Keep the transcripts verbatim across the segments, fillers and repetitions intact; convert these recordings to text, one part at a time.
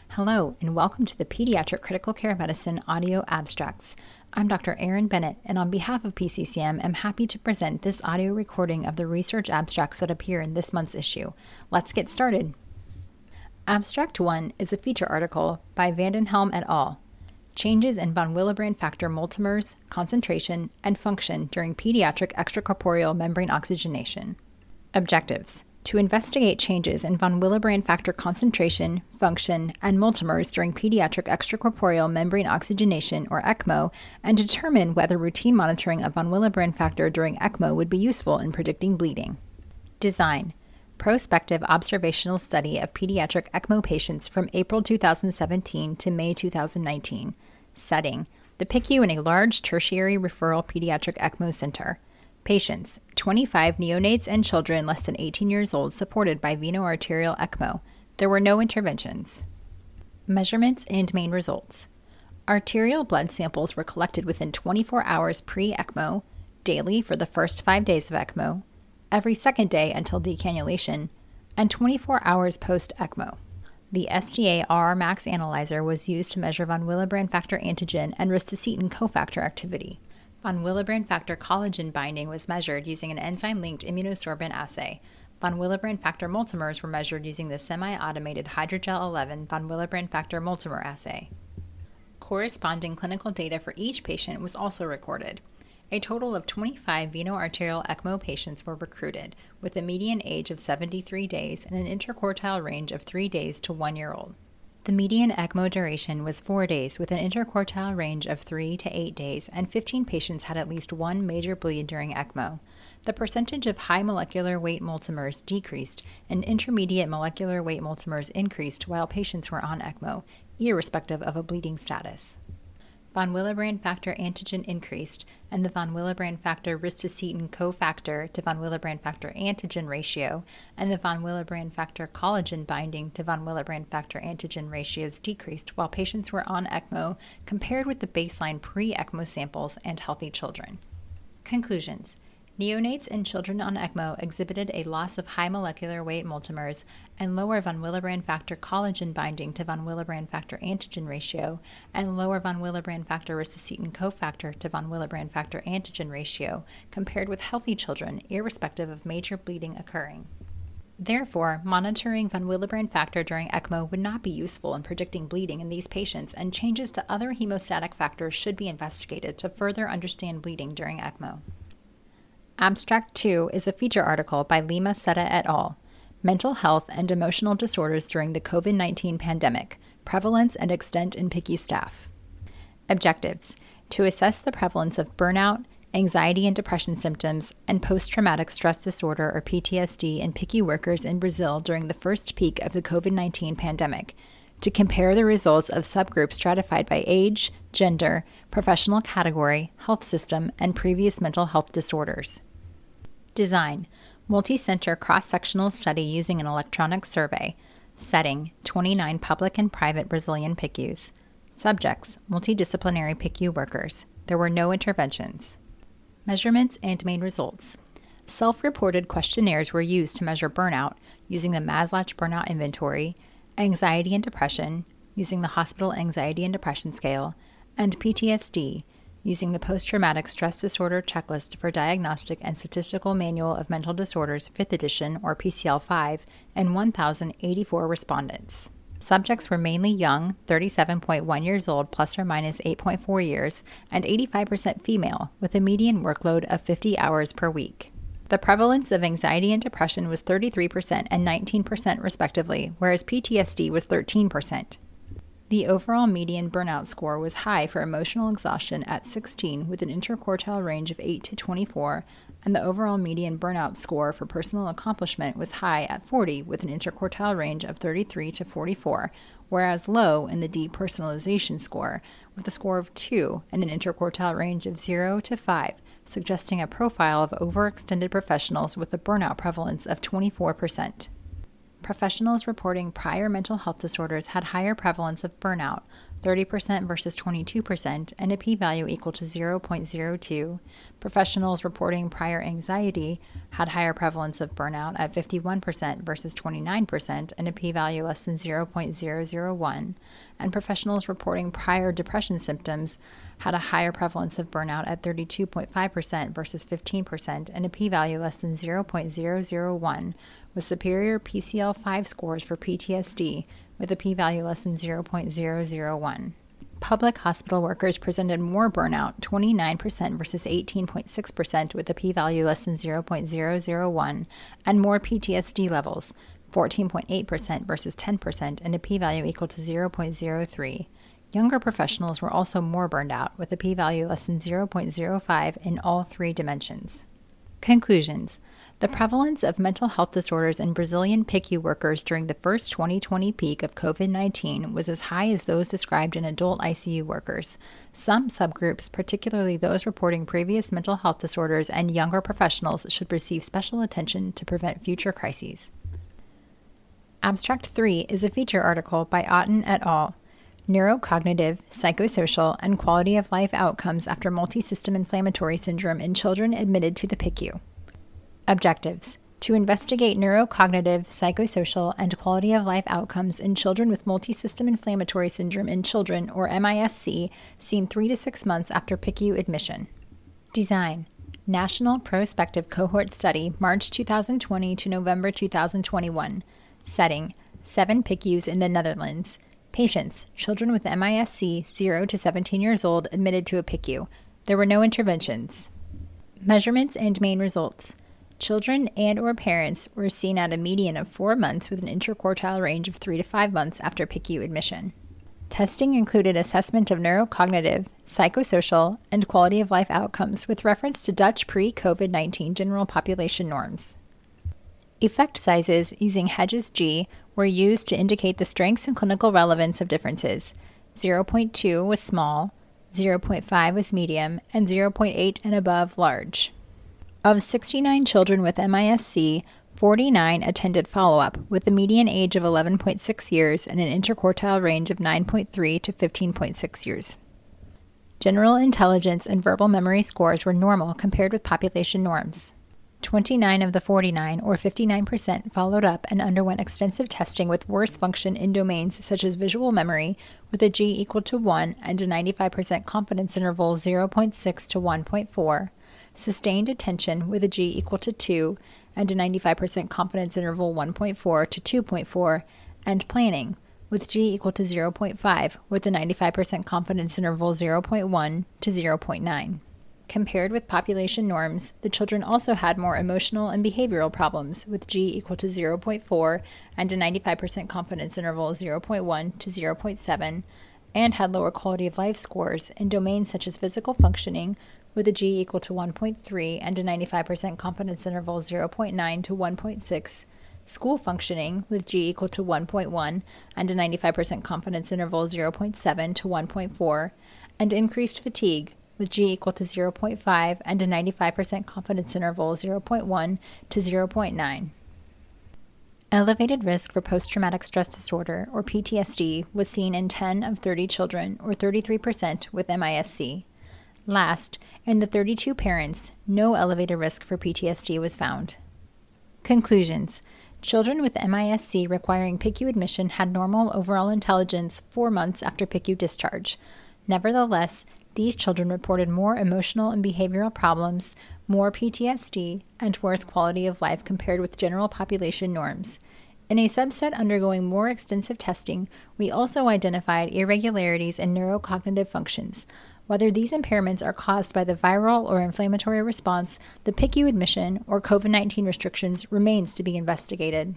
Hello, and welcome to the Pediatric Critical Care Medicine audio abstracts. I'm Doctor Erin Bennett, and on behalf of P C C M, I'm happy to present this audio recording of the research abstracts that appear in this month's issue. Let's get started. Abstract one is a feature article by Vandenhelm et al. Changes in von Willebrand factor multimers, concentration, and function during pediatric extracorporeal membrane oxygenation. Objectives: to investigate changes in von Willebrand factor concentration, function, and multimers during pediatric extracorporeal membrane oxygenation, or ECMO, and determine whether routine monitoring of von Willebrand factor during ECMO would be useful in predicting bleeding. Design: prospective observational study of pediatric ECMO patients from April two thousand seventeen to May two thousand nineteen. Setting: the P I C U in a large tertiary referral pediatric ECMO center. Patients: twenty-five neonates and children less than eighteen years old supported by veno-arterial ECMO. There were no interventions. Measurements and main results. Arterial blood samples were collected within twenty-four hours pre-ECMO, daily for the first five days of ECMO, every second day until decannulation, and twenty-four hours post-ECMO. The S T A R R max analyzer was used to measure von Willebrand factor antigen and ristocetin cofactor activity. Von Willebrand factor collagen binding was measured using an enzyme-linked immunosorbent assay. Von Willebrand factor multimers were measured using the semi-automated Hydrogel eleven von Willebrand factor multimer assay. Corresponding clinical data for each patient was also recorded. A total of twenty-five veno-arterial ECMO patients were recruited, with a median age of seventy-three days and an interquartile range of three days to one year old. The median ECMO duration was four days with an interquartile range of three to eight days, and fifteen patients had at least one major bleed during ECMO. The percentage of high molecular weight multimers decreased, and intermediate molecular weight multimers increased while patients were on ECMO, irrespective of a bleeding status. Von Willebrand factor antigen increased, and the von Willebrand factor ristocetin cofactor to von Willebrand factor antigen ratio and the von Willebrand factor collagen binding to von Willebrand factor antigen ratios decreased while patients were on ECMO compared with the baseline pre-ECMO samples and healthy children. Conclusions: neonates and children on ECMO exhibited a loss of high molecular weight multimers and lower von Willebrand factor collagen binding to von Willebrand factor antigen ratio and lower von Willebrand factor ristocetin cofactor to von Willebrand factor antigen ratio compared with healthy children, irrespective of major bleeding occurring. Therefore, monitoring von Willebrand factor during ECMO would not be useful in predicting bleeding in these patients, and changes to other hemostatic factors should be investigated to further understand bleeding during ECMO. Abstract two is a feature article by Lima Seta et al. Mental Health and Emotional Disorders During the COVID nineteen Pandemic, Prevalence and Extent in P I C U Staff. Objectives: to assess the prevalence of burnout, anxiety and depression symptoms, and post-traumatic stress disorder or P T S D in P I C U workers in Brazil during the first peak of the COVID nineteen pandemic, to compare the results of subgroups stratified by age, gender, professional category, health system, and previous mental health disorders. Design: multi-center cross-sectional study using an electronic survey. Setting: twenty-nine public and private Brazilian P I C Us. Subjects: multidisciplinary P I C U workers. There were no interventions. Measurements and main results. Self-reported questionnaires were used to measure burnout using the Maslach Burnout Inventory, anxiety and depression using the Hospital Anxiety and Depression Scale, and P T S D using the Post-Traumatic Stress Disorder Checklist for Diagnostic and Statistical Manual of Mental Disorders fifth edition, or P C L five, and one thousand eighty-four respondents. Subjects were mainly young, thirty-seven point one years old plus or minus eight point four years, and eighty-five percent female, with a median workload of fifty hours per week. The prevalence of anxiety and depression was thirty-three percent and nineteen percent respectively, whereas P T S D was thirteen percent. The overall median burnout score was high for emotional exhaustion at sixteen with an interquartile range of eight to twenty-four, and the overall median burnout score for personal accomplishment was high at forty with an interquartile range of thirty-three to forty-four, whereas low in the depersonalization score with a score of two and an interquartile range of zero to five, suggesting a profile of overextended professionals with a burnout prevalence of twenty-four percent. professionals reporting prior mental health disorders had higher prevalence of burnout, thirty percent versus twenty-two percent, and a p-value equal to zero point zero two. Professionals reporting prior anxiety had higher prevalence of burnout at fifty-one percent versus twenty-nine percent, and a p-value less than zero point zero zero one. And professionals reporting prior depression symptoms had a higher prevalence of burnout at thirty-two point five percent versus fifteen percent, and a p-value less than zero point zero zero one, with superior P C L five scores for P T S D, with a p-value less than zero point zero zero one. Public hospital workers presented more burnout, twenty-nine percent versus eighteen point six percent, with a p-value less than zero point zero zero one, and more P T S D levels, fourteen point eight percent versus ten percent, and a p-value equal to zero point zero three. Younger professionals were also more burned out, with a p-value less than zero point zero five in all three dimensions. Conclusions. The prevalence of mental health disorders in Brazilian P I C U workers during the first twenty twenty peak of COVID nineteen was as high as those described in adult I C U workers. Some subgroups, particularly those reporting previous mental health disorders and younger professionals, should receive special attention to prevent future crises. Abstract three is a feature article by Otten et al. Neurocognitive, psychosocial, and quality of life outcomes after multisystem inflammatory syndrome in children admitted to the P I C U. Objectives: to investigate neurocognitive, psychosocial, and quality of life outcomes in children with multisystem inflammatory syndrome in children, or M I S C, seen three to six months after P I C U admission. Design: National Prospective Cohort Study, March two thousand twenty to November two thousand twenty-one. Setting: seven P I C Us in the Netherlands. Patients: children with M I S C, zero to seventeen years old, admitted to a P I C U. There were no interventions. Measurements and main results. Children and or parents were seen at a median of four months with an interquartile range of three to five months after P I C U admission. Testing included assessment of neurocognitive, psychosocial, and quality of life outcomes with reference to Dutch pre-COVID nineteen general population norms. Effect sizes using Hedges G were used to indicate the strengths and clinical relevance of differences. zero point two was small, zero point five was medium, and zero point eight and above large. Of sixty-nine children with M I S C, forty-nine attended follow-up, with a median age of eleven point six years and an interquartile range of nine point three to fifteen point six years. General intelligence and verbal memory scores were normal compared with population norms. twenty-nine of the forty-nine, or fifty-nine percent, followed up and underwent extensive testing with worse function in domains such as visual memory, with a G equal to one and a ninety-five percent confidence interval zero point six to one point four. Sustained attention with a G equal to two and a ninety-five percent confidence interval one point four to two point four, and planning with G equal to zero point five with a ninety-five percent confidence interval zero point one to zero point nine. Compared with population norms, the children also had more emotional and behavioral problems with G equal to zero point four and a ninety-five percent confidence interval zero point one to zero point seven, and had lower quality of life scores in domains such as physical functioning with a G equal to one point three and a ninety-five percent confidence interval zero point nine to one point six, school functioning with G equal to one point one and a ninety-five percent confidence interval zero point seven to one point four, and increased fatigue with G equal to zero point five and a ninety-five percent confidence interval zero point one to zero point nine. Elevated risk for post-traumatic stress disorder, or P T S D, was seen in ten of thirty children, or thirty-three percent, with M I S C. Last, in the thirty-two parents, no elevated risk for P T S D was found. Conclusions. Children with M I S C requiring P I C U admission had normal overall intelligence four months after P I C U discharge. Nevertheless, these children reported more emotional and behavioral problems, more P T S D, and worse quality of life compared with general population norms. In a subset undergoing more extensive testing, we also identified irregularities in neurocognitive functions. Whether these impairments are caused by the viral or inflammatory response, the P I C U admission, or COVID nineteen restrictions remains to be investigated.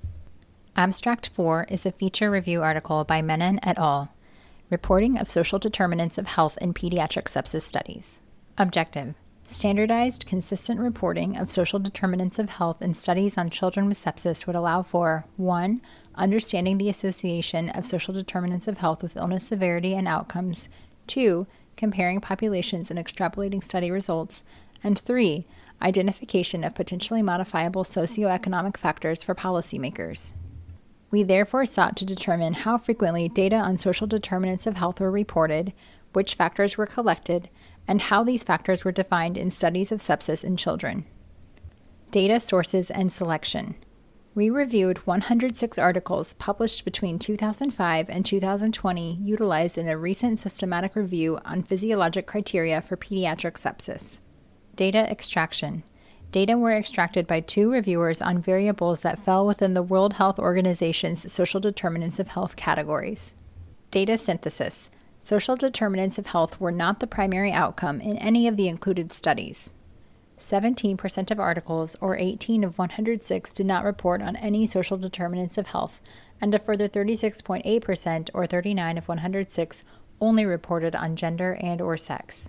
Abstract four is a feature review article by Menon et al. Reporting of social determinants of health in pediatric sepsis studies. Objective: standardized, consistent reporting of social determinants of health in studies on children with sepsis would allow for one. Understanding the association of social determinants of health with illness severity and outcomes, two. Comparing populations and extrapolating study results, and three. Identification of potentially modifiable socioeconomic factors for policymakers. We therefore sought to determine how frequently data on social determinants of health were reported, which factors were collected, and how these factors were defined in studies of sepsis in children. Data sources and selection. We reviewed one hundred six articles published between two thousand five and two thousand twenty utilized in a recent systematic review on physiologic criteria for pediatric sepsis. Data extraction. Data were extracted by two reviewers on variables that fell within the World Health Organization's social determinants of health categories. Data synthesis. Social determinants of health were not the primary outcome in any of the included studies. seventeen percent of articles, or eighteen of one hundred six, did not report on any social determinants of health, and a further thirty-six point eight percent, or thirty-nine of one hundred six, only reported on gender and or sex.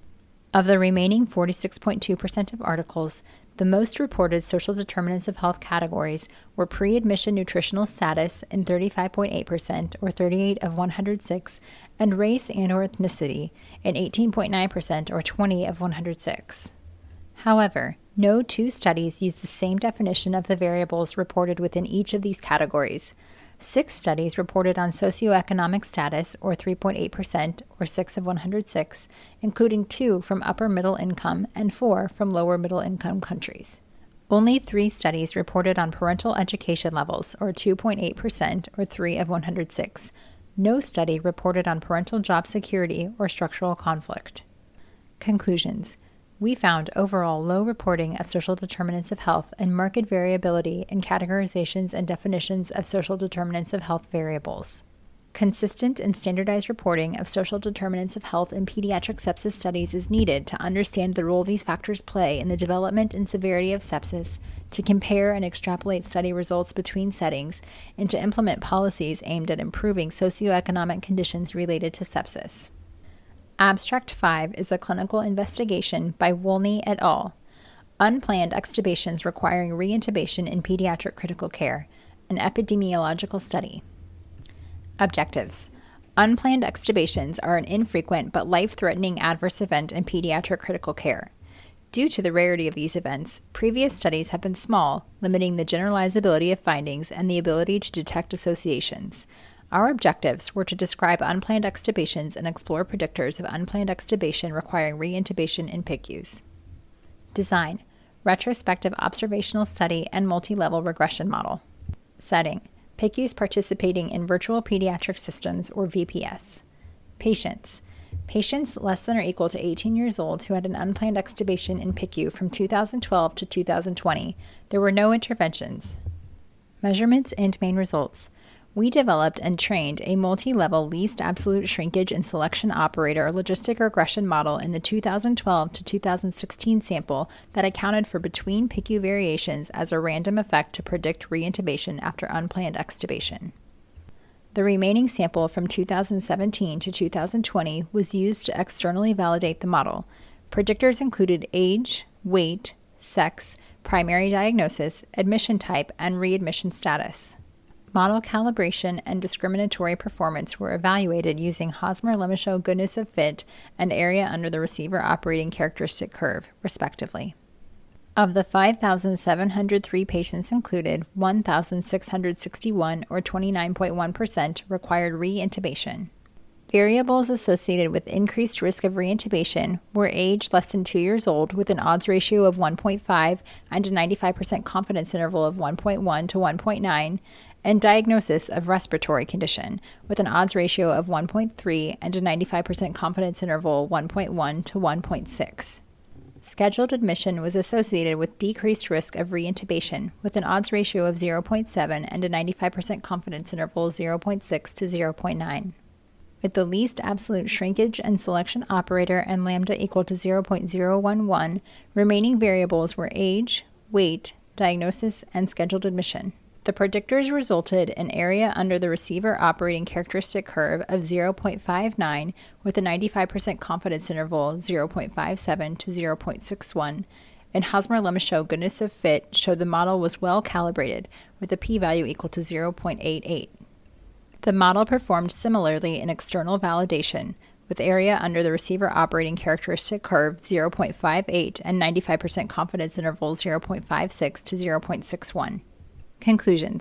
Of the remaining forty-six point two percent of articles, the most reported social determinants of health categories were pre-admission nutritional status in thirty-five point eight percent, or thirty-eight of one hundred six, and race and or ethnicity in eighteen point nine percent, or twenty of one hundred six. However, no two studies use the same definition of the variables reported within each of these categories. Six studies reported on socioeconomic status, or three point eight percent, or six of one hundred six, including two from upper middle income and four from lower middle income countries. Only three studies reported on parental education levels, or two point eight percent, or three of one hundred six. No study reported on parental job security or structural conflict. Conclusions. We found overall low reporting of social determinants of health and marked variability in categorizations and definitions of social determinants of health variables. Consistent and standardized reporting of social determinants of health in pediatric sepsis studies is needed to understand the role these factors play in the development and severity of sepsis, to compare and extrapolate study results between settings, and to implement policies aimed at improving socioeconomic conditions related to sepsis. Abstract five is a clinical investigation by Wolny et al. Unplanned extubations requiring reintubation in pediatric critical care, an epidemiological study. Objectives. Unplanned extubations are an infrequent but life-threatening adverse event in pediatric critical care. Due to the rarity of these events, previous studies have been small, limiting the generalizability of findings and the ability to detect associations. Our objectives were to describe unplanned extubations and explore predictors of unplanned extubation requiring reintubation in P I C Us. Design. Retrospective observational study and multi-level regression model. Setting. P I C Us participating in virtual pediatric systems, or V P S. Patients. Patients less than or equal to eighteen years old who had an unplanned extubation in P I C U from two thousand twelve to two thousand twenty. There were no interventions. Measurements and main results. We developed and trained a multi-level least absolute shrinkage and selection operator logistic regression model in the two thousand twelve to two thousand sixteen sample that accounted for between P I C U variations as a random effect to predict reintubation after unplanned extubation. The remaining sample from two thousand seventeen to two thousand twenty was used to externally validate the model. Predictors included age, weight, sex, primary diagnosis, admission type, and readmission status. Model calibration and discriminatory performance were evaluated using Hosmer-Lemeshow goodness of fit and area under the receiver operating characteristic curve, respectively. Of the five thousand seven hundred three patients included, one thousand six hundred sixty-one, or twenty-nine point one percent, required reintubation. Variables associated with increased risk of reintubation were age less than two years old with an odds ratio of one point five and a ninety-five percent confidence interval of one point one to one point nine, and diagnosis of respiratory condition with an odds ratio of one point three and a ninety-five percent confidence interval one point one to one point six. Scheduled admission was associated with decreased risk of reintubation with an odds ratio of zero point seven and a ninety-five percent confidence interval zero point six to zero point nine. With the least absolute shrinkage and selection operator and lambda equal to zero point zero one one, remaining variables were age, weight, diagnosis, and scheduled admission. The predictors resulted in area under the receiver operating characteristic curve of zero point five nine with a ninety-five percent confidence interval zero point five seven to zero point six one, and Hosmer-Lemeshow goodness of fit showed the model was well calibrated with a p-value equal to zero point eight eight. The model performed similarly in external validation, with area under the receiver operating characteristic curve zero point five eight and ninety-five percent confidence interval zero point five six to zero point six one. Conclusions.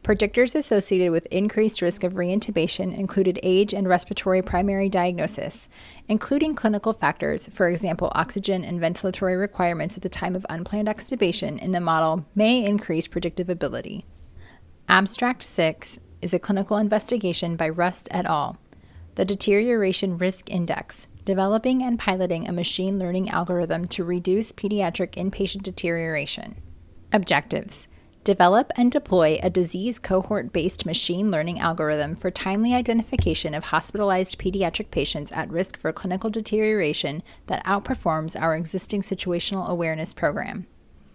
Predictors associated with increased risk of reintubation included age and respiratory primary diagnosis, including clinical factors, for example, oxygen and ventilatory requirements at the time of unplanned extubation in the model may increase predictive ability. Abstract six is a clinical investigation by Rust et al. The Deterioration Risk Index, developing and piloting a machine learning algorithm to reduce pediatric inpatient deterioration. Objectives: develop and deploy a disease cohort-based machine learning algorithm for timely identification of hospitalized pediatric patients at risk for clinical deterioration that outperforms our existing situational awareness program.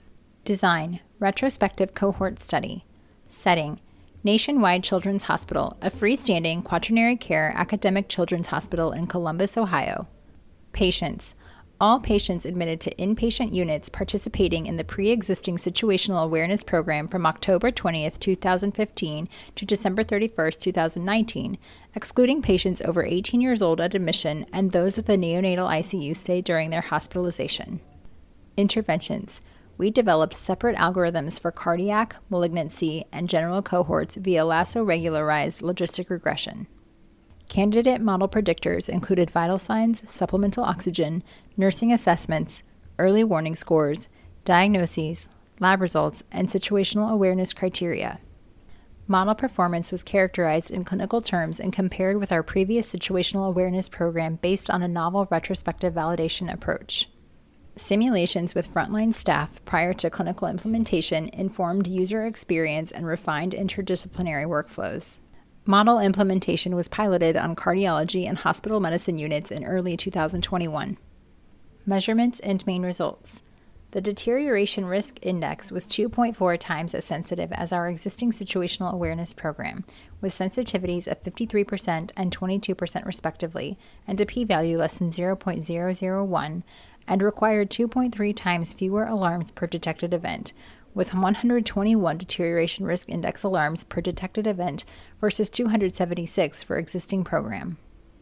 Design: retrospective cohort study. Setting: Nationwide Children's Hospital, a freestanding quaternary care academic children's hospital in Columbus, Ohio. Patients: all patients admitted to inpatient units participating in the pre-existing situational awareness program from October twentieth, twenty fifteen to December thirty-first, twenty nineteen, excluding patients over eighteen years old at admission and those with a neonatal I C U stay during their hospitalization. Interventions: we developed separate algorithms for cardiac, malignancy, and general cohorts via lasso-regularized logistic regression. Candidate model predictors included vital signs, supplemental oxygen, nursing assessments, early warning scores, diagnoses, lab results, and situational awareness criteria. Model performance was characterized in clinical terms and compared with our previous situational awareness program based on a novel retrospective validation approach. Simulations with frontline staff prior to clinical implementation informed user experience and refined interdisciplinary workflows. Model implementation was piloted on cardiology and hospital medicine units in early two thousand twenty-one. Measurements and main results. The Deterioration Risk Index was two point four times as sensitive as our existing situational awareness program, with sensitivities of fifty-three percent and twenty-two percent respectively, and a p-value less than zero point zero zero one, and required two point three times fewer alarms per detected event, with one hundred twenty-one Deterioration Risk Index alarms per detected event versus two hundred seventy-six for existing program.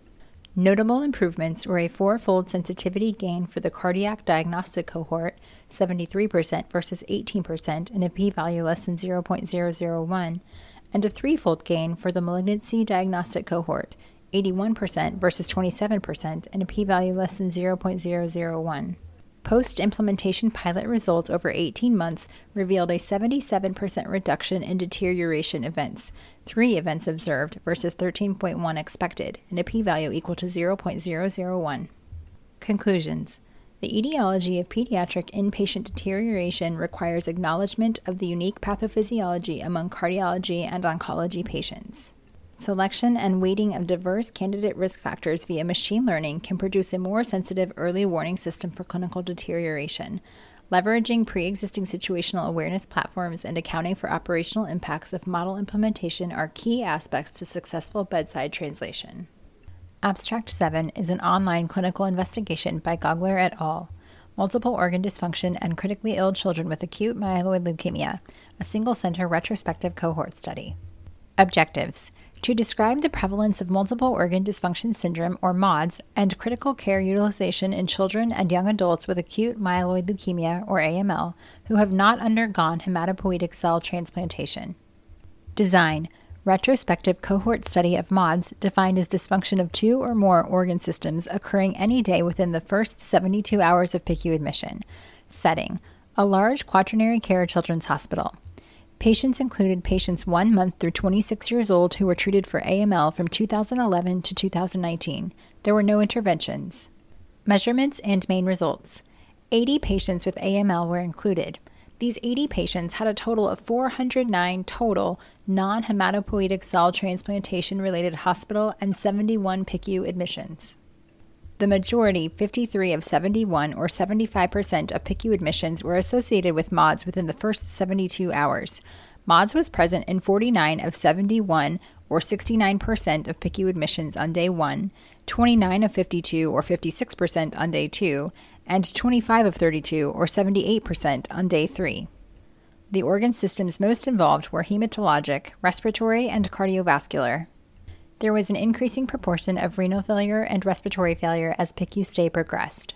Notable improvements were a four-fold sensitivity gain for the cardiac diagnostic cohort, seventy-three percent versus eighteen percent, and a p-value less than zero point zero zero one, and a threefold gain for the malignancy diagnostic cohort, eighty-one percent versus twenty-seven percent, and a p-value less than zero point zero zero one. Post-implementation pilot results over eighteen months revealed a seventy-seven percent reduction in deterioration events, three events observed versus thirteen point one expected, and a p-value equal to zero point zero zero one. Conclusions. The etiology of pediatric inpatient deterioration requires acknowledgement of the unique pathophysiology among cardiology and oncology patients. Selection and weighting of diverse candidate risk factors via machine learning can produce a more sensitive early warning system for clinical deterioration. Leveraging pre-existing situational awareness platforms and accounting for operational impacts of model implementation are key aspects to successful bedside translation. Abstract seven is an online clinical investigation by Gogler et al. Multiple organ dysfunction and critically ill children with acute myeloid leukemia, a single-center retrospective cohort study. Objectives: to describe the prevalence of multiple organ dysfunction syndrome, or MODS, and critical care utilization in children and young adults with acute myeloid leukemia, or A M L, who have not undergone hematopoietic cell transplantation. Design: retrospective cohort study of MODS defined as dysfunction of two or more organ systems occurring any day within the first seventy-two hours of P I C U admission. Setting: a large quaternary care children's hospital. Patients included patients one month through twenty-six years old who were treated for A M L from two thousand eleven to two thousand nineteen. There were no interventions. Measurements and main results. eighty patients with A M L were included. These eighty patients had a total of four hundred nine total non-hematopoietic cell transplantation-related hospital and seventy-one P I C U admissions. The majority, fifty-three of seventy-one, or seventy-five percent of P I C U admissions were associated with MODS within the first seventy-two hours. MODS was present in forty-nine of seventy-one, or sixty-nine percent of P I C U admissions on day one, twenty-nine of fifty-two, or fifty-six percent on day two, and twenty-five of thirty-two, or seventy-eight percent on day three. The organ systems most involved were hematologic, respiratory, and cardiovascular. There was an increasing proportion of renal failure and respiratory failure as P I C U stay progressed.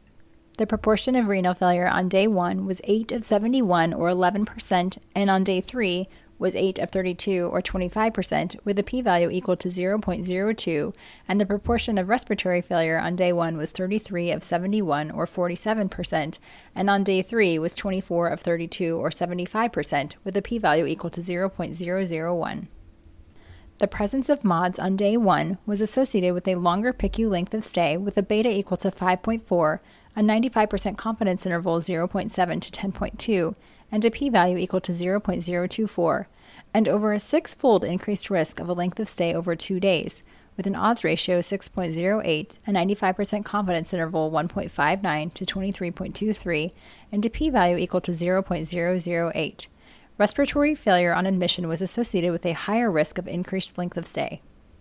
The proportion of renal failure on day one was eight of seventy-one, or eleven percent, and on day three was eight of thirty-two, or twenty-five percent, with a p-value equal to zero point zero two, and the proportion of respiratory failure on day one was thirty-three of seventy-one, or forty-seven percent, and on day three was twenty-four of thirty-two, or seventy-five percent, with a p-value equal to zero point zero zero one. The presence of M O D S on day one was associated with a longer P I C U length of stay with a beta equal to five point four, a ninety-five percent confidence interval zero point seven to ten point two, and a p-value equal to zero point zero two four, and over a six-fold increased risk of a length of stay over two days, with an odds ratio six point zero eight, a ninety-five percent confidence interval one point five nine to twenty-three point two three, and a p-value equal to zero point zero zero eight. Respiratory failure on admission was associated with a higher risk of increased length of stay.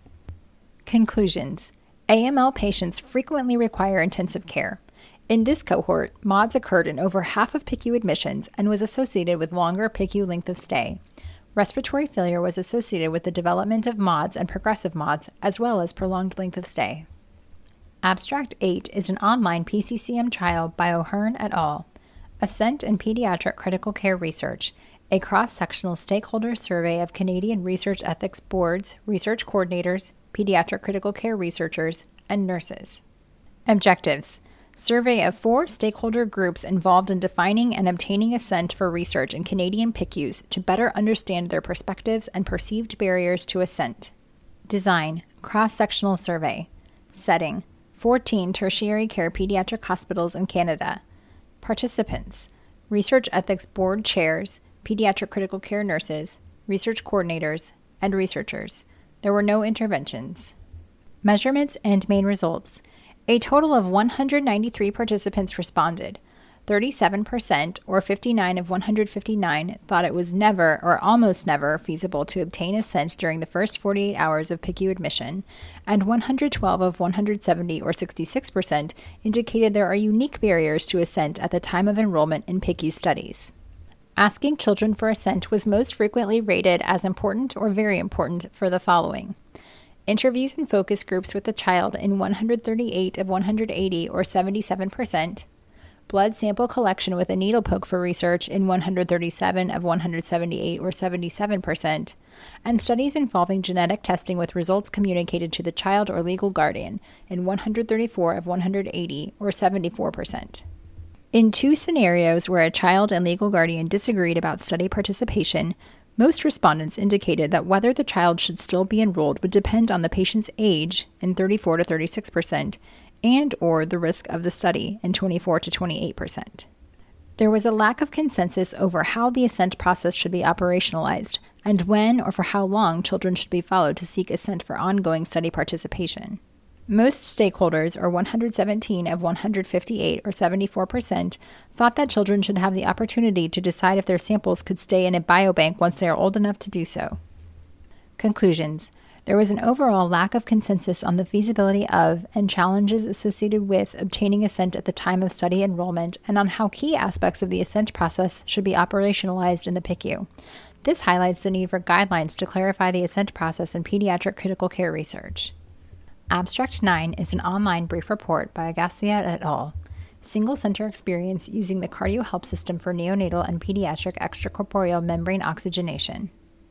Conclusions. A M L patients frequently require intensive care. In this cohort, M O D S occurred in over half of P I C U admissions and was associated with longer P I C U length of stay. Respiratory failure was associated with the development of M O D S and progressive M O D S, as well as prolonged length of stay. Abstract eight is an online P C C M trial by O'Hearn et al. Ascent in Pediatric Critical Care Research, a cross-sectional stakeholder survey of Canadian Research Ethics Boards, research coordinators, pediatric critical care researchers, and nurses. Objectives. Survey of four stakeholder groups involved in defining and obtaining assent for research in Canadian P I C Us to better understand their perspectives and perceived barriers to assent. Design. Cross-sectional survey. Setting. fourteen tertiary care pediatric hospitals in Canada. Participants. Research Ethics Board chairs, pediatric critical care nurses, research coordinators, and researchers. There were no interventions. Measurements and main results. A total of one hundred ninety-three participants responded. thirty-seven percent, or fifty-nine of one hundred fifty-nine, thought it was never or almost never feasible to obtain assent during the first forty-eight hours of P I C U admission, and one hundred twelve of one hundred seventy, or sixty-six percent, indicated there are unique barriers to assent at the time of enrollment in P I C U studies. Asking children for assent was most frequently rated as important or very important for the following: interviews and focus groups with the child in one hundred thirty-eight of one hundred eighty, or seventy-seven percent, blood sample collection with a needle poke for research in one hundred thirty-seven of one hundred seventy-eight, or seventy-seven percent, and studies involving genetic testing with results communicated to the child or legal guardian in one hundred thirty-four of one hundred eighty, or seventy-four percent. In two scenarios where a child and legal guardian disagreed about study participation, most respondents indicated that whether the child should still be enrolled would depend on the patient's age in thirty-four to thirty-six percent and or the risk of the study in twenty-four to twenty-eight percent. There was a lack of consensus over how the assent process should be operationalized and when or for how long children should be followed to seek assent for ongoing study participation. Most stakeholders, or one hundred seventeen of one hundred fifty-eight, or seventy-four percent, thought that children should have the opportunity to decide if their samples could stay in a biobank once they are old enough to do so. Conclusions. There was an overall lack of consensus on the feasibility of and challenges associated with obtaining assent at the time of study enrollment and on how key aspects of the assent process should be operationalized in the P I C U. This highlights the need for guidelines to clarify the assent process in pediatric critical care research. Abstract nine is an online brief report by Agassiz et al. Single-center experience using the CardioHelp system for neonatal and pediatric extracorporeal membrane oxygenation.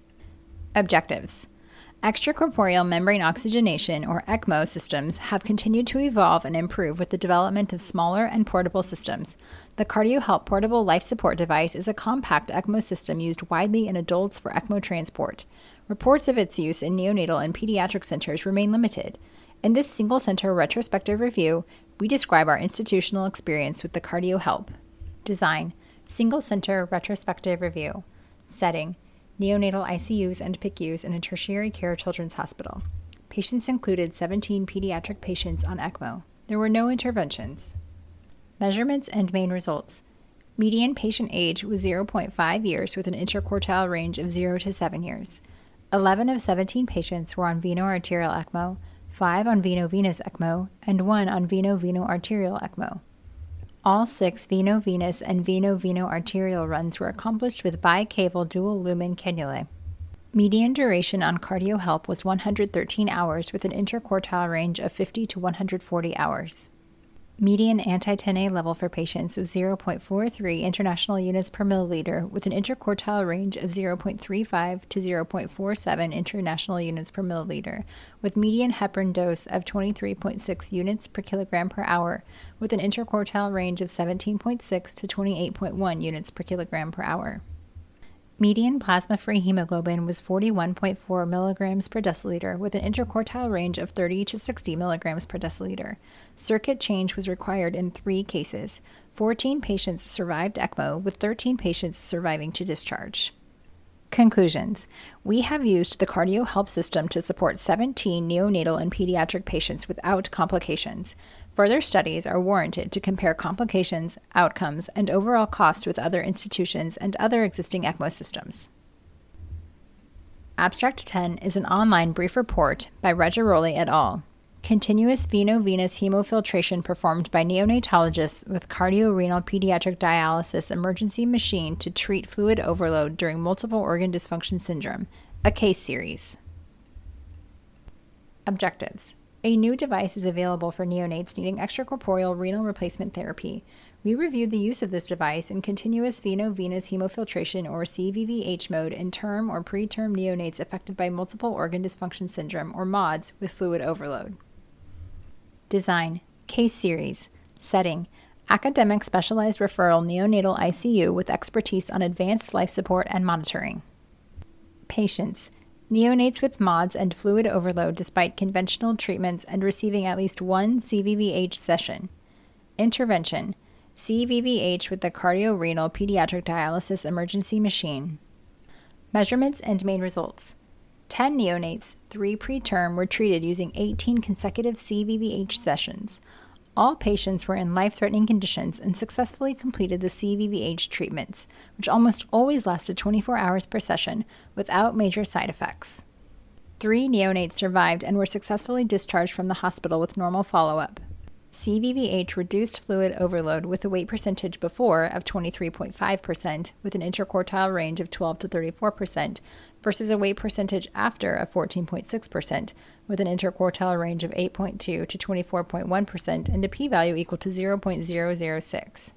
Objectives. Extracorporeal membrane oxygenation, or ECMO, systems have continued to evolve and improve with the development of smaller and portable systems. The CardioHelp portable life support device is a compact ECMO system used widely in adults for ECMO transport. Reports of its use in neonatal and pediatric centers remain limited. In this single-center retrospective review, we describe our institutional experience with the CardioHelp. Design. Single-center retrospective review. Setting. Neonatal I C Us and P I C Us in a tertiary care children's hospital. Patients included seventeen pediatric patients on ECMO. There were no interventions. Measurements and main results. Median patient age was zero point five years with an interquartile range of zero to seven years. eleven of seventeen patients were on veno-arterial ECMO, five on veno-venous ECMO, and one on veno-veno-arterial ECMO. All six veno-venous and veno-veno-arterial runs were accomplished with bicaval dual-lumen cannulae. Median duration on CardioHelp was one hundred thirteen hours with an interquartile range of fifty to one hundred forty hours. Median anti-ten A level for patients was zero point four three international units per milliliter with an interquartile range of zero point three five to zero point four seven international units per milliliter, with median heparin dose of twenty-three point six units per kilogram per hour, with an interquartile range of seventeen point six to twenty-eight point one units per kilogram per hour. Median plasma-free hemoglobin was forty-one point four milligrams per deciliter with an interquartile range of thirty to sixty milligrams per deciliter. Circuit change was required in three cases. fourteen patients survived ECMO, with thirteen patients surviving to discharge. Conclusions. We have used the CardioHelp system to support seventeen neonatal and pediatric patients without complications. Further studies are warranted to compare complications, outcomes, and overall cost with other institutions and other existing ECMO systems. Abstract ten is an online brief report by Regiroli et al. Continuous veno-venous hemofiltration performed by neonatologists with cardiorenal pediatric dialysis emergency machine to treat fluid overload during multiple organ dysfunction syndrome, a case series. Objectives. A new device is available for neonates needing extracorporeal renal replacement therapy. We reviewed the use of this device in continuous veno-venous hemofiltration or C V V H mode in term or preterm neonates affected by multiple organ dysfunction syndrome or M O D S with fluid overload. Design. Case series. Setting. Academic specialized referral neonatal I C U with expertise on advanced life support and monitoring. Patients. Neonates with M O D S and fluid overload despite conventional treatments and receiving at least one C V V H session. Intervention. C V V H with the cardiorenal pediatric dialysis emergency machine. Measurements and main results. ten neonates, three preterm, were treated using eighteen consecutive C V V H sessions. All patients were in life-threatening conditions and successfully completed the C V V H treatments, which almost always lasted twenty-four hours per session, without major side effects. Three neonates survived and were successfully discharged from the hospital with normal follow-up. C V V H reduced fluid overload with a weight percentage before of twenty-three point five percent with an interquartile range of twelve to thirty-four percent versus a weight percentage after of fourteen point six percent with an interquartile range of eight point two to twenty-four point one percent and a p-value equal to zero point zero zero six.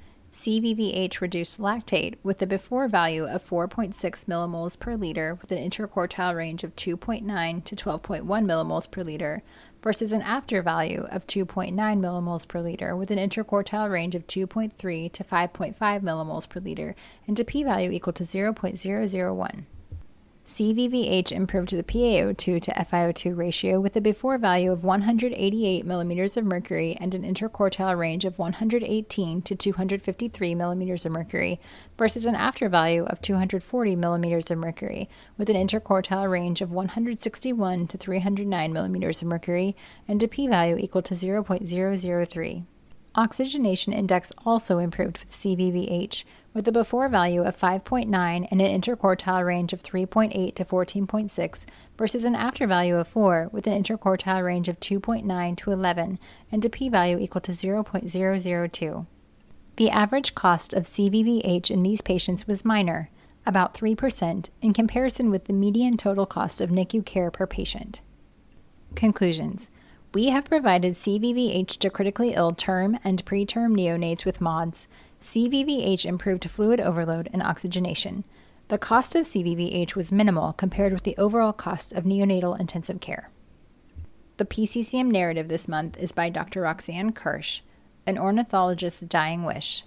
C V V H reduced lactate with a before value of four point six millimoles per liter with an interquartile range of two point nine to twelve point one millimoles per liter versus an after value of two point nine millimoles per liter with an interquartile range of two point three to five point five millimoles per liter and a p-value equal to zero point zero zero one. C V V H improved the P a O two to F i O two ratio with a before value of one hundred eighty-eight millimeters of mercury and an interquartile range of one hundred eighteen to two hundred fifty-three millimeters of mercury versus an after value of two hundred forty millimeters of mercury with an interquartile range of one hundred sixty-one to three hundred nine millimeters of mercury and a p-value equal to zero point zero zero three. Oxygenation index also improved with C V V H, with a before value of five point nine and an interquartile range of three point eight to fourteen point six versus an after value of four with an interquartile range of two point nine to eleven and a p-value equal to zero point zero zero two. The average cost of C V V H in these patients was minor, about three percent, in comparison with the median total cost of N I C U care per patient. Conclusions. We have provided C V V H to critically ill term and preterm neonates with M O D S. C V V H improved fluid overload and oxygenation. The cost of C V V H was minimal compared with the overall cost of neonatal intensive care. The P C C M narrative this month is by Doctor Roxanne Kirsch, An Ornithologist's Dying Wish.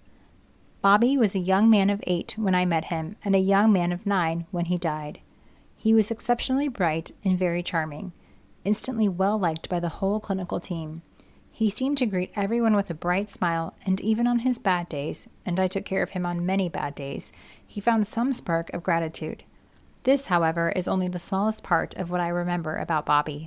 Bobby was a young man of eight when I met him and a young man of nine when he died. He was exceptionally bright and very charming, instantly well-liked by the whole clinical team. He seemed to greet everyone with a bright smile, and even on his bad days, and I took care of him on many bad days, he found some spark of gratitude. This, however, is only the smallest part of what I remember about Bobby.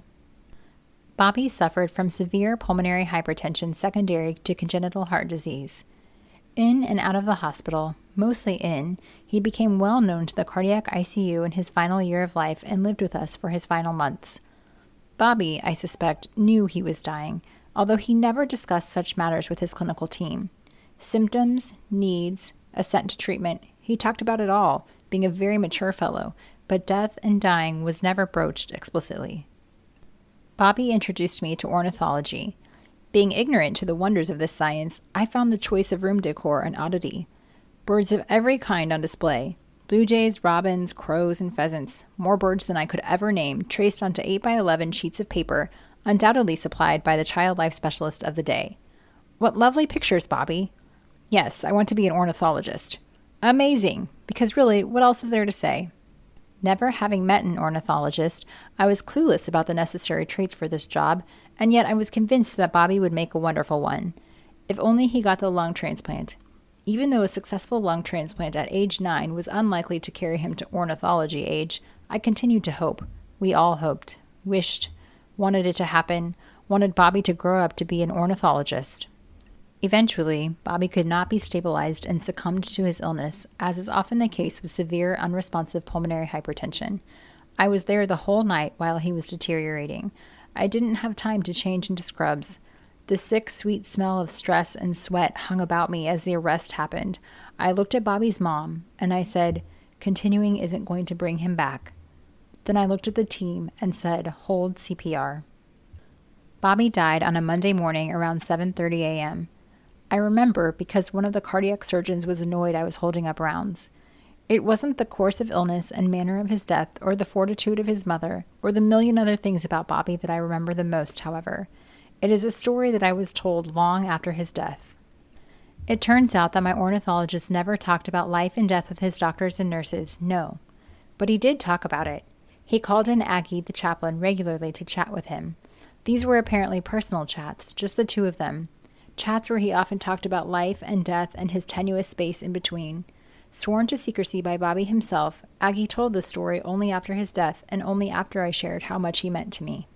Bobby suffered from severe pulmonary hypertension secondary to congenital heart disease. In and out of the hospital, mostly in, he became well known to the cardiac I C U in his final year of life and lived with us for his final months. Bobby, I suspect, knew he was dying, although he never discussed such matters with his clinical team. Symptoms, needs, assent to treatment, he talked about it all, being a very mature fellow, but death and dying was never broached explicitly. Bobby introduced me to ornithology. Being ignorant to the wonders of this science, I found the choice of room decor an oddity. Birds of every kind on display. Blue jays, robins, crows, and pheasants. More birds than I could ever name, traced onto eight by eleven sheets of paper, undoubtedly supplied by the child life specialist of the day. What lovely pictures, Bobby. Yes, I want to be an ornithologist. Amazing, because really, what else is there to say? Never having met an ornithologist, I was clueless about the necessary traits for this job, and yet I was convinced that Bobby would make a wonderful one. If only he got the lung transplant. Even though a successful lung transplant at age nine was unlikely to carry him to ornithology age, I continued to hope. We all hoped, wished, wanted it to happen, wanted Bobby to grow up to be an ornithologist. Eventually, Bobby could not be stabilized and succumbed to his illness, as is often the case with severe unresponsive pulmonary hypertension. I was there the whole night while he was deteriorating. I didn't have time to change into scrubs. The sick, sweet smell of stress and sweat hung about me as the arrest happened. I looked at Bobby's mom, and I said, "Continuing isn't going to bring him back." Then I looked at the team and said, "Hold C P R." Bobby died on a Monday morning around seven thirty a.m. I remember because one of the cardiac surgeons was annoyed I was holding up rounds. It wasn't the course of illness and manner of his death, or the fortitude of his mother, or the million other things about Bobby that I remember the most, however. It is a story that I was told long after his death. It turns out that my ornithologist never talked about life and death with his doctors and nurses, no. But he did talk about it. He called in Aggie, the chaplain, regularly to chat with him. These were apparently personal chats, just the two of them. Chats where he often talked about life and death and his tenuous space in between. Sworn to secrecy by Bobby himself, Aggie told the story only after his death and only after I shared how much he meant to me.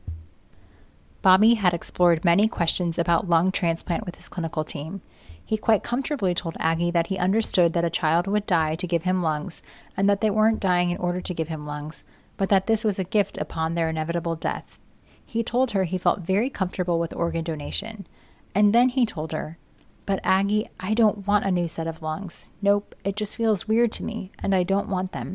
Bobby had explored many questions about lung transplant with his clinical team. He quite comfortably told Aggie that he understood that a child would die to give him lungs, and that they weren't dying in order to give him lungs, but that this was a gift upon their inevitable death. He told her he felt very comfortable with organ donation. And then he told her, "But Aggie, I don't want a new set of lungs. Nope, it just feels weird to me, and I don't want them."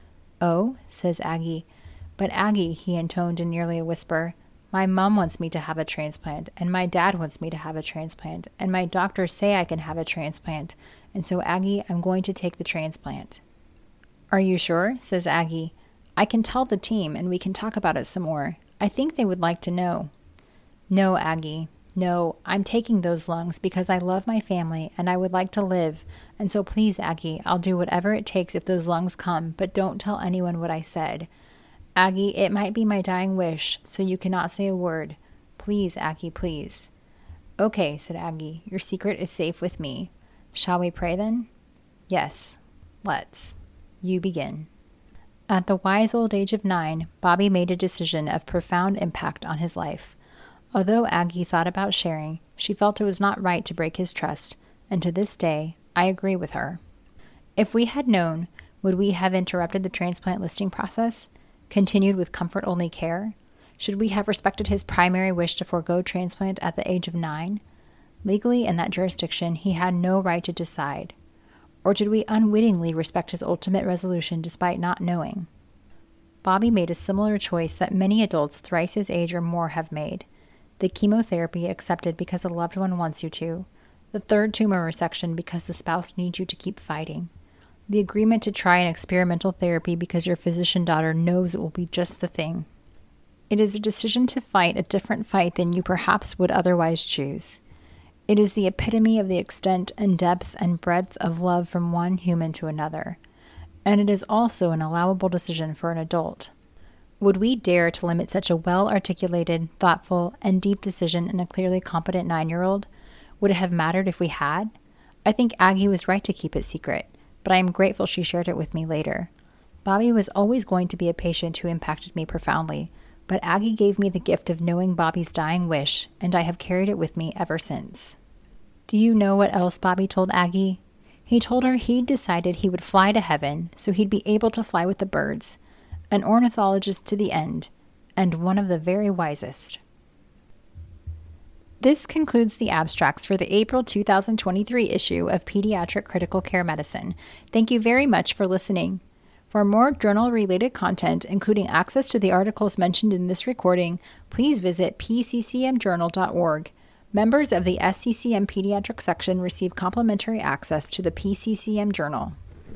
"Oh," says Aggie. "But Aggie," he intoned in nearly a whisper, "my mom wants me to have a transplant, and my dad wants me to have a transplant, and my doctors say I can have a transplant, and so Aggie, I'm going to take the transplant." "Are you sure?" says Aggie. "I can tell the team, and we can talk about it some more. I think they would like to know." "No, Aggie. No, I'm taking those lungs because I love my family and I would like to live, and so please, Aggie, I'll do whatever it takes if those lungs come, but don't tell anyone what I said. Aggie, it might be my dying wish, so you cannot say a word. Please, Aggie, please." "Okay," said Aggie, "your secret is safe with me. Shall we pray then?" "Yes, let's. You begin." At the wise old age of nine, Bobby made a decision of profound impact on his life. Although Aggie thought about sharing, she felt it was not right to break his trust, and to this day, I agree with her. If we had known, would we have interrupted the transplant listing process? Continued with comfort-only care? Should we have respected his primary wish to forego transplant at the age of nine? Legally, in that jurisdiction, he had no right to decide. Or did we unwittingly respect his ultimate resolution despite not knowing? Bobby made a similar choice that many adults thrice his age or more have made. The chemotherapy accepted because a loved one wants you to. The third tumor resection because the spouse needs you to keep fighting. The agreement to try an experimental therapy because your physician daughter knows it will be just the thing. It is a decision to fight a different fight than you perhaps would otherwise choose. It is the epitome of the extent and depth and breadth of love from one human to another. And it is also an allowable decision for an adult. Would we dare to limit such a well-articulated, thoughtful, and deep decision in a clearly competent nine-year-old? Would it have mattered if we had? I think Aggie was right to keep it secret, but I am grateful she shared it with me later. Bobby was always going to be a patient who impacted me profoundly, but Aggie gave me the gift of knowing Bobby's dying wish, and I have carried it with me ever since. Do you know what else Bobby told Aggie? He told her he'd decided he would fly to heaven so he'd be able to fly with the birds. An ornithologist to the end, and one of the very wisest. This concludes the abstracts for the April two thousand twenty-three issue of Pediatric Critical Care Medicine. Thank you very much for listening. For more journal-related content, including access to the articles mentioned in this recording, please visit p c c m journal dot org. Members of the S C C M Pediatric section receive complimentary access to the P C C M Journal,